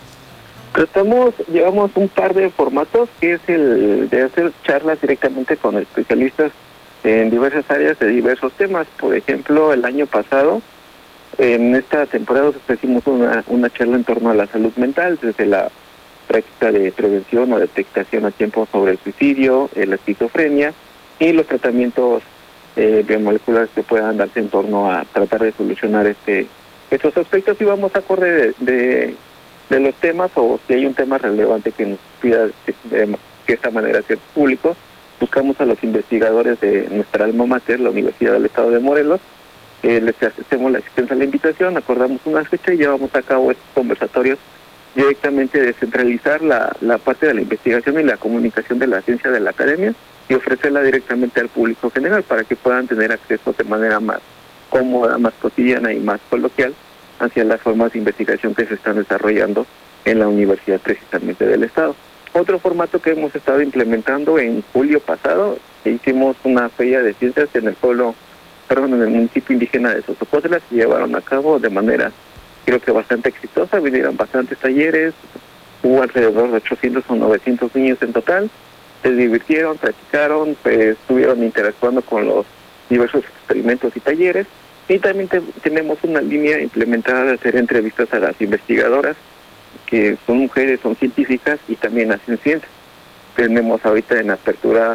Tratamos, llevamos un par de formatos, que es el de hacer charlas directamente con especialistas en diversas áreas de diversos temas. Por ejemplo, el año pasado, en esta temporada, ofrecimos una, una charla en torno a la salud mental, desde la práctica de prevención o detectación a tiempo sobre el suicidio, la esquizofrenia y los tratamientos Eh, biomoleculares que puedan darse en torno a tratar de solucionar este estos aspectos, y vamos a correr de, de, de los temas, o si hay un tema relevante que nos pida de, de, que esta manera sea público, buscamos a los investigadores de nuestra alma mater, la Universidad del Estado de Morelos, eh, les hacemos la asistencia a la invitación, acordamos una fecha y llevamos a cabo estos conversatorios directamente, descentralizar la, la parte de la investigación y la comunicación de la ciencia de la academia, y ofrecerla directamente al público general para que puedan tener acceso de manera más cómoda, más cotidiana y más coloquial hacia las formas de investigación que se están desarrollando en la universidad precisamente del Estado. Otro formato que hemos estado implementando en julio pasado, hicimos una feria de ciencias en el pueblo, perdón, en el municipio indígena de Sotopotla, se llevaron a cabo de manera creo que bastante exitosa, vinieron bastantes talleres, hubo alrededor de ochocientos o novecientos niños en total, se divirtieron, practicaron, pues, estuvieron interactuando con los diversos experimentos y talleres, y también te, tenemos una línea implementada de hacer entrevistas a las investigadoras, que son mujeres, son científicas y también hacen ciencia. Tenemos ahorita en apertura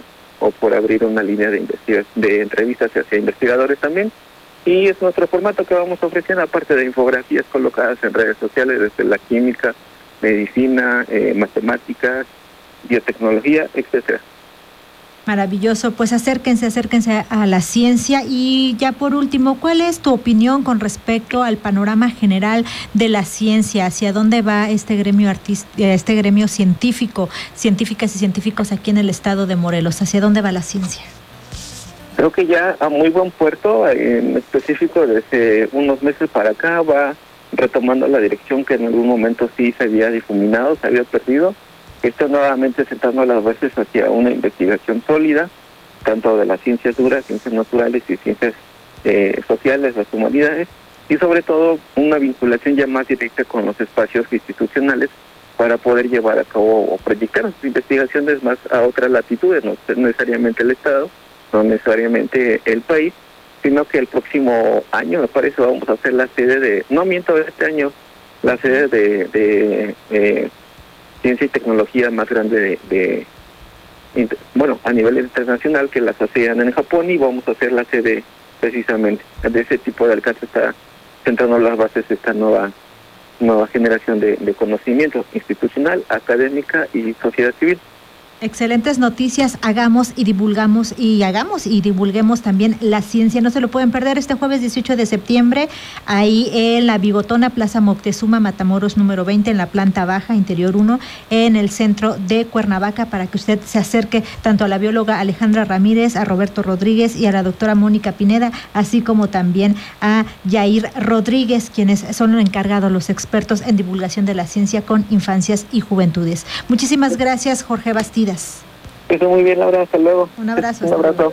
o por abrir una línea de investiga de entrevistas hacia investigadores también. Y es nuestro formato que vamos ofreciendo, aparte de infografías colocadas en redes sociales desde la química, medicina, eh, matemáticas, biotecnología, etcétera. Maravilloso, pues acérquense, acérquense a la ciencia. Y ya por último, ¿cuál es tu opinión con respecto al panorama general de la ciencia? ¿Hacia dónde va este gremio artist- este gremio científico, científicas y científicos aquí en el estado de Morelos? ¿Hacia dónde va la ciencia? Creo que ya a muy buen puerto, en específico desde unos meses para acá va retomando la dirección que en algún momento sí se había difuminado, se había perdido. Está nuevamente sentando las bases hacia una investigación sólida, tanto de las ciencias duras, ciencias naturales y ciencias eh, sociales, las humanidades, y sobre todo una vinculación ya más directa con los espacios institucionales para poder llevar a cabo o proyectar sus investigaciones más a otras latitudes, no necesariamente el Estado, no necesariamente el país, sino que el próximo año, me parece, vamos a hacer la sede de, no miento, este año, la sede de... de eh, ciencia y tecnología más grande de, de, bueno, a nivel internacional, que las hacían en Japón, y vamos a hacer la sede precisamente de ese tipo de alcance. Está sentando las bases de esta nueva nueva generación de, de conocimiento institucional, académica y sociedad civil. Excelentes noticias, hagamos y divulgamos y hagamos y divulguemos también la ciencia. No se lo pueden perder este jueves dieciocho de septiembre, ahí en la Bigotona, Plaza Moctezuma, Matamoros número veinte, en la planta baja, interior uno, en el centro de Cuernavaca, para que usted se acerque tanto a la bióloga Alejandra Ramírez, a Roberto Rodríguez y a la doctora Mónica Pineda, así como también a Yair Rodríguez, quienes son los encargados, los expertos en divulgación de la ciencia con infancias y juventudes. Muchísimas gracias, Jorge Bastidas. Eso muy bien, Laura, hasta luego. Un abrazo. Un abrazo.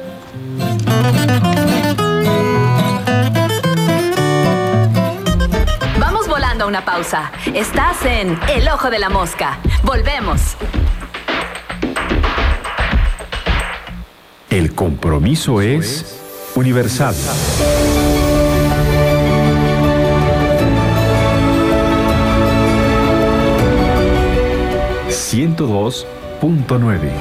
Vamos volando a una pausa. Estás en El Ojo de la Mosca. Volvemos. El compromiso es universal. ciento dos punto nueve.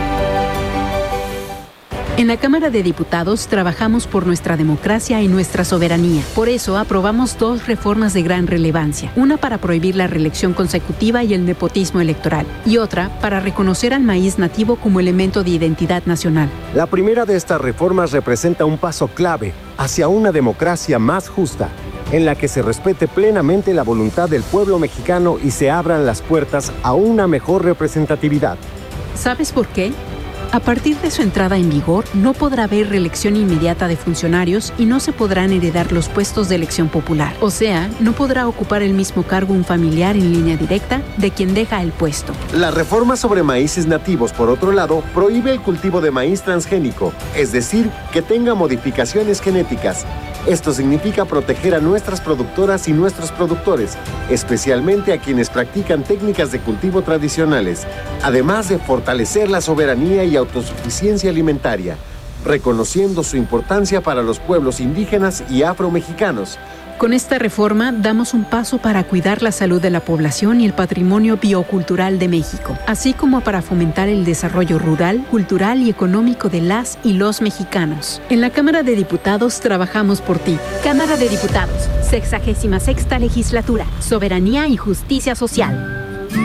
En la Cámara de Diputados trabajamos por nuestra democracia y nuestra soberanía. Por eso aprobamos dos reformas de gran relevancia. Una para prohibir la reelección consecutiva y el nepotismo electoral. Y otra para reconocer al maíz nativo como elemento de identidad nacional. La primera de estas reformas representa un paso clave hacia una democracia más justa, en la que se respete plenamente la voluntad del pueblo mexicano y se abran las puertas a una mejor representatividad. ¿Sabes por qué? A partir de su entrada en vigor, no podrá haber reelección inmediata de funcionarios y no se podrán heredar los puestos de elección popular. O sea, no podrá ocupar el mismo cargo un familiar en línea directa de quien deja el puesto. La reforma sobre maíces nativos, por otro lado, prohíbe el cultivo de maíz transgénico, es decir, que tenga modificaciones genéticas. Esto significa proteger a nuestras productoras y nuestros productores, especialmente a quienes practican técnicas de cultivo tradicionales, además de fortalecer la soberanía y autosuficiencia alimentaria, reconociendo su importancia para los pueblos indígenas y afromexicanos. Con esta reforma damos un paso para cuidar la salud de la población y el patrimonio biocultural de México, así como para fomentar el desarrollo rural, cultural y económico de las y los mexicanos. En la Cámara de Diputados trabajamos por ti. Cámara de Diputados, sexagésima sexta legislatura, soberanía y justicia social.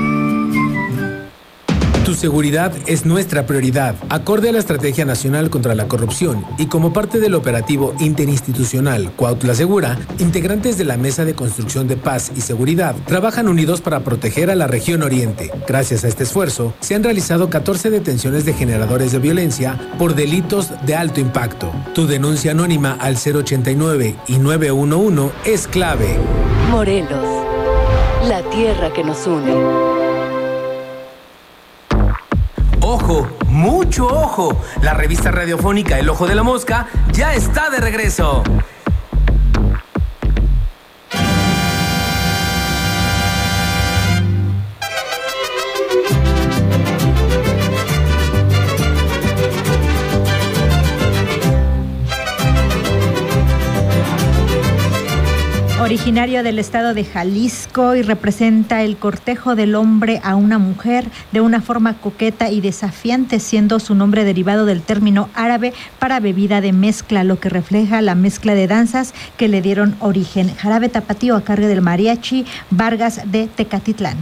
Tu seguridad es nuestra prioridad. Acorde a la Estrategia Nacional contra la Corrupción y como parte del operativo interinstitucional Cuautla Segura, integrantes de la Mesa de Construcción de Paz y Seguridad trabajan unidos para proteger a la región oriente. Gracias a este esfuerzo, se han realizado catorce detenciones de generadores de violencia por delitos de alto impacto. Tu denuncia anónima al cero ochenta y nueve y nueve uno uno es clave. Morelos, la tierra que nos une. ¡Ojo! ¡Mucho ojo! La revista radiofónica El Ojo de la Mosca ya está de regreso. Originario del estado de Jalisco y representa el cortejo del hombre a una mujer de una forma coqueta y desafiante, siendo su nombre derivado del término árabe para bebida de mezcla, lo que refleja la mezcla de danzas que le dieron origen. Jarabe tapatío a cargo del mariachi Vargas de Tecatitlán.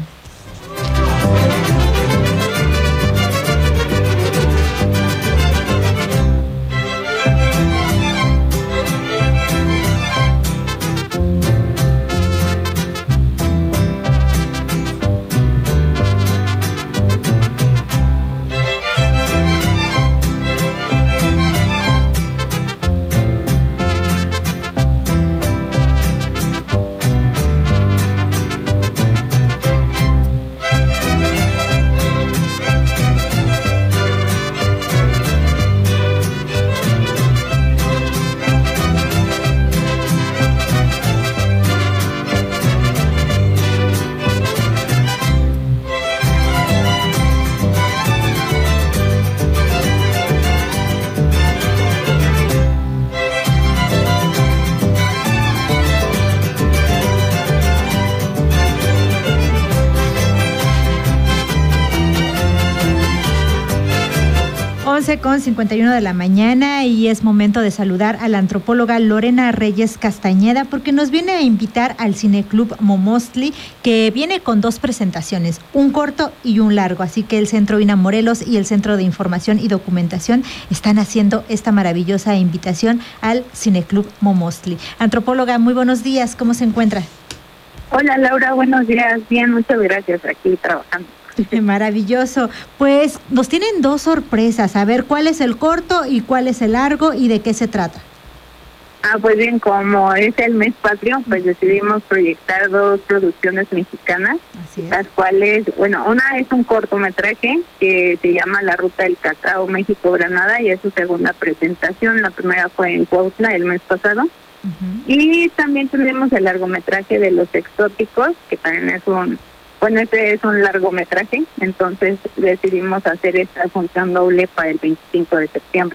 Con cincuenta y uno de la mañana y es momento de saludar a la antropóloga Lorena Reyes Castañeda porque nos viene a invitar al Cineclub Momostli, que viene con dos presentaciones, un corto y un largo, así que el Centro INA Morelos y el Centro de Información y Documentación están haciendo esta maravillosa invitación al Cineclub Momostli. Antropóloga, muy buenos días, ¿cómo se encuentra? Hola Laura, buenos días, bien, muchas gracias, aquí trabajando. Maravilloso. Pues nos tienen dos sorpresas, a ver cuál es el corto y cuál es el largo y de qué se trata. Ah, pues bien, como es el mes patrio, pues decidimos proyectar dos producciones mexicanas, las cuales, bueno, una es un cortometraje que se llama La Ruta del Cacao México-Granada y es su segunda presentación. La primera fue en Cuautla el mes pasado. Uh-huh. Y también tenemos el largometraje de Los Exóticos, que también es un Bueno, este es un largometraje, entonces decidimos hacer esta función doble para el veinticinco de septiembre.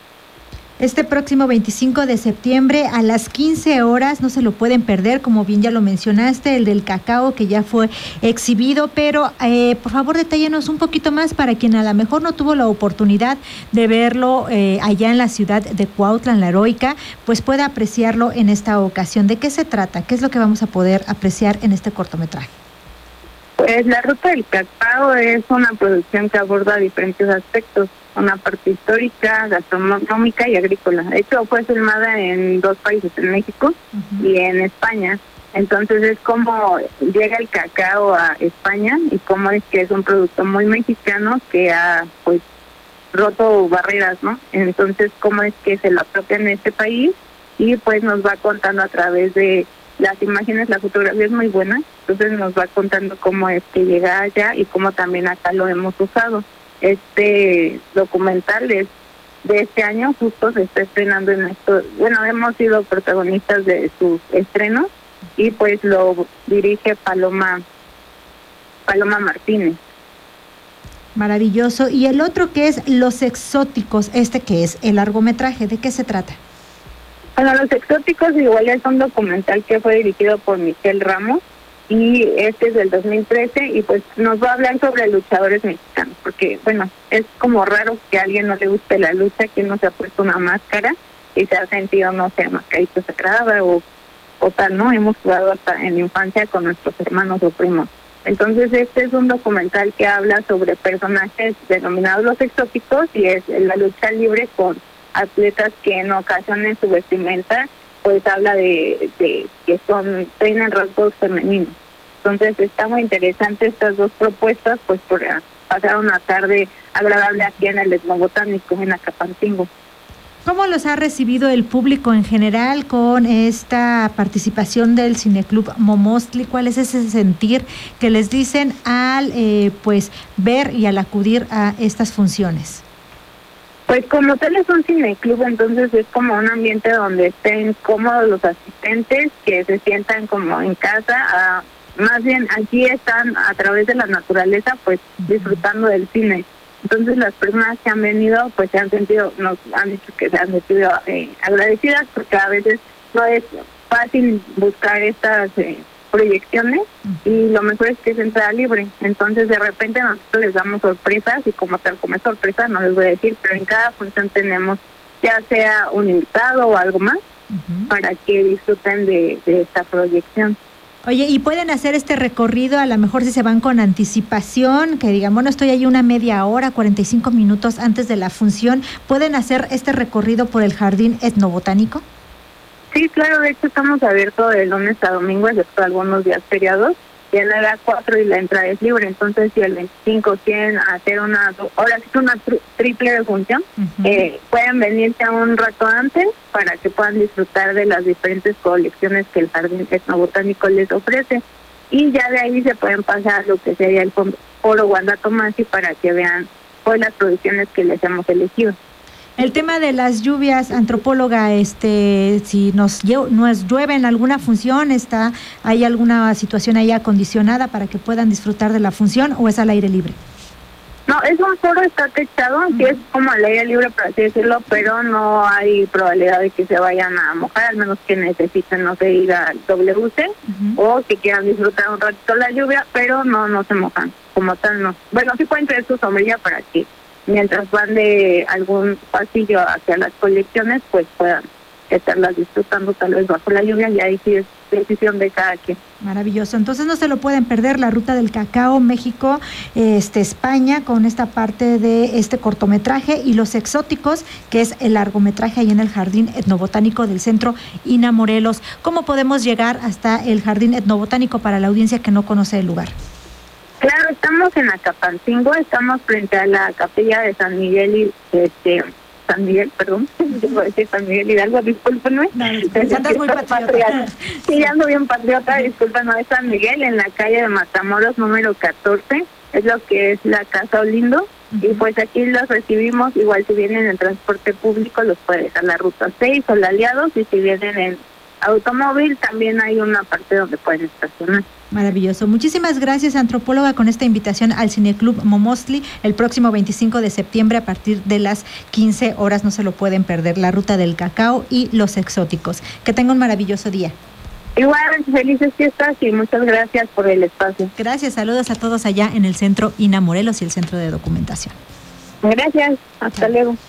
Este próximo veinticinco de septiembre a las quince horas, no se lo pueden perder, como bien ya lo mencionaste, el del cacao que ya fue exhibido, pero eh, por favor detállanos un poquito más para quien a lo mejor no tuvo la oportunidad de verlo eh, allá en la ciudad de Cuautla, en la Heroica, pues pueda apreciarlo en esta ocasión. ¿De qué se trata? ¿Qué es lo que vamos a poder apreciar en este cortometraje? Pues La Ruta del Cacao es una producción que aborda diferentes aspectos, una parte histórica, gastronómica y agrícola. De hecho, fue filmada en dos países, en México uh-huh. y en España. Entonces es como llega el cacao a España y cómo es que es un producto muy mexicano que ha pues roto barreras, ¿no? Entonces cómo es que se lo apropia en este país y pues nos va contando a través de las imágenes, la fotografía es muy buena, entonces nos va contando cómo es que llega allá y cómo también acá lo hemos usado. Este documental es de este año, justo se está estrenando en esto, bueno, hemos sido protagonistas de sus estrenos y pues lo dirige Paloma, Paloma Martínez. Maravilloso. Y el otro que es Los Exóticos, este que es el largometraje, ¿de qué se trata? Bueno, Los Exóticos igual es un documental que fue dirigido por Michelle Ramos y este es del dos mil trece y pues nos va a hablar sobre luchadores mexicanos, porque bueno, es como raro que a alguien no le guste la lucha, que no se ha puesto una máscara y se ha sentido, no sé, mascarita sagrada o, o tal, ¿no? Hemos jugado hasta en la infancia con nuestros hermanos o primos. Entonces este es un documental que habla sobre personajes denominados los exóticos y es la lucha libre con atletas que en ocasiones su vestimenta pues habla de, de que son tienen rasgos femeninos. Entonces está muy interesante estas dos propuestas pues por pasar una tarde agradable aquí en el Etnobotánico en Acapantingo. ¿Cómo los ha recibido el público en general con esta participación del Cineclub Momostli? ¿Cuál es ese sentir que les dicen al eh, pues ver y al acudir a estas funciones? Pues como tal es un cineclub, entonces es como un ambiente donde estén cómodos los asistentes, que se sientan como en casa. A, más bien aquí están a través de la naturaleza, pues disfrutando del cine. Entonces las personas que han venido, pues se han sentido, nos han dicho que se han sentido eh, agradecidas, porque a veces no es fácil buscar estas eh, proyecciones y lo mejor es que es entrada libre. Entonces de repente nosotros les damos sorpresas y como tal como es sorpresa no les voy a decir, pero en cada función tenemos ya sea un invitado o algo más uh-huh. para que disfruten de, de esta proyección. Oye, ¿y pueden hacer este recorrido a lo mejor si se van con anticipación, que digan, bueno, estoy ahí una media hora, cuarenta y cinco minutos antes de la función, ¿pueden hacer este recorrido por el Jardín Etnobotánico? Sí, claro, de hecho estamos abiertos de lunes a domingo, excepto algunos días feriados, y a la hora cuatro y la entrada es libre, entonces si el veinticinco quieren hacer una, ahora sí una tri- triple de función, uh-huh. eh, pueden venirse un rato antes para que puedan disfrutar de las diferentes colecciones que el Jardín Etnobotánico les ofrece, y ya de ahí se pueden pasar a lo que sería el Foro Wanda Tomasi para que vean pues las producciones que les hemos elegido. El tema de las lluvias, antropóloga, este, si nos, nos llueve en alguna función, está, ¿hay alguna situación ahí acondicionada para que puedan disfrutar de la función o es al aire libre? No, es un foro, está techado, uh-huh. sí es como al aire libre, por así decirlo, pero no hay probabilidad de que se vayan a mojar, al menos que necesiten, no sé, ir al W C uh-huh. o que quieran disfrutar un ratito la lluvia, pero no, no se mojan, como tal no. Bueno, sí pueden traer su sombrilla para que mientras van de algún pasillo hacia las colecciones, pues puedan estarlas disfrutando tal vez bajo la lluvia, y ahí sí es decisión de cada quien. Maravilloso, entonces no se lo pueden perder, la Ruta del Cacao, México, este España, con esta parte de este cortometraje, y Los Exóticos, que es el largometraje ahí en el Jardín Etnobotánico del Centro Ina Morelos. ¿Cómo podemos llegar hasta el Jardín Etnobotánico para la audiencia que no conoce el lugar? Claro, estamos en Acapancingo, estamos frente a la capilla de San Miguel y este San Miguel, perdón, debo decir San Miguel Hidalgo, discúlpenme. No, andas muy patriota. Sí, ando bien patriota, discúlpenme, es San Miguel en la calle de Matamoros número catorce, es lo que es la Casa Olindo, uh-huh. y pues aquí los recibimos, igual si vienen en transporte público los puede dejar la ruta seis o la Aliados, y si vienen en automóvil también hay una parte donde pueden estacionar. Maravilloso. Muchísimas gracias, antropóloga, con esta invitación al Cineclub Momostli el próximo veinticinco de septiembre a partir de las quince horas. No se lo pueden perder, la Ruta del Cacao y Los Exóticos. Que tenga un maravilloso día. Igual, felices fiestas y muchas gracias por el espacio. Gracias, saludos a todos allá en el Centro Ina Morelos y el Centro de Documentación. Gracias, hasta Chao. Luego.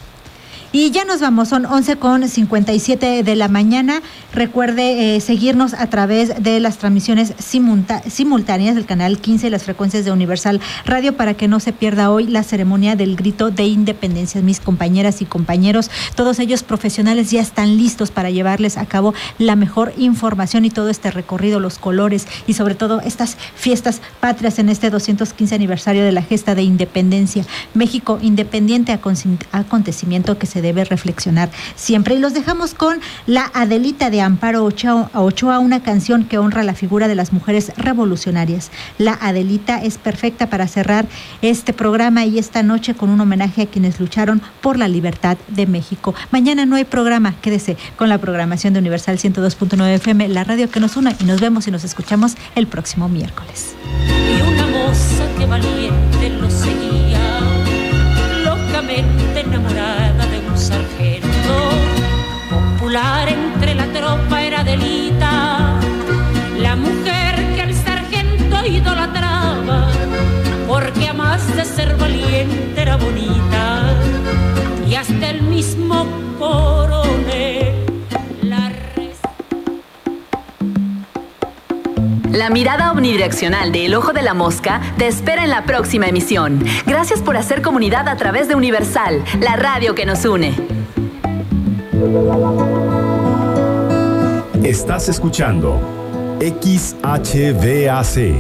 Y ya nos vamos, son once con cincuenta y siete de la mañana. Recuerde eh, seguirnos a través de las transmisiones simulta- simultáneas del canal quince y las frecuencias de Universal Radio para que no se pierda hoy la ceremonia del grito de independencia. Mis compañeras y compañeros, todos ellos profesionales, ya están listos para llevarles a cabo la mejor información y todo este recorrido, los colores y sobre todo estas fiestas patrias en este doscientos quince aniversario de la gesta de independencia. México independiente, acontecimiento que se debe reflexionar siempre. Y los dejamos con la Adelita de Amparo Ochoa, Ochoa, una canción que honra la figura de las mujeres revolucionarias. La Adelita es perfecta para cerrar este programa y esta noche con un homenaje a quienes lucharon por la libertad de México. Mañana no hay programa, quédese con la programación de Universal ciento dos punto nueve F M, la radio que nos une, y nos vemos y nos escuchamos el próximo miércoles. Y una moza que valiente lo seguía, locamente enamorada de un sargento, popular entre la tropa era Adelita, la mujer que al sargento idolatraba, porque a más de ser valiente era bonita, y hasta el mismo coronel la res... La mirada omnidireccional de El Ojo de la Mosca te espera en la próxima emisión. Gracias por hacer comunidad a través de Universal, la radio que nos une. Estás escuchando X H V A C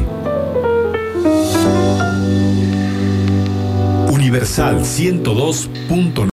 Universal ciento dos punto nueve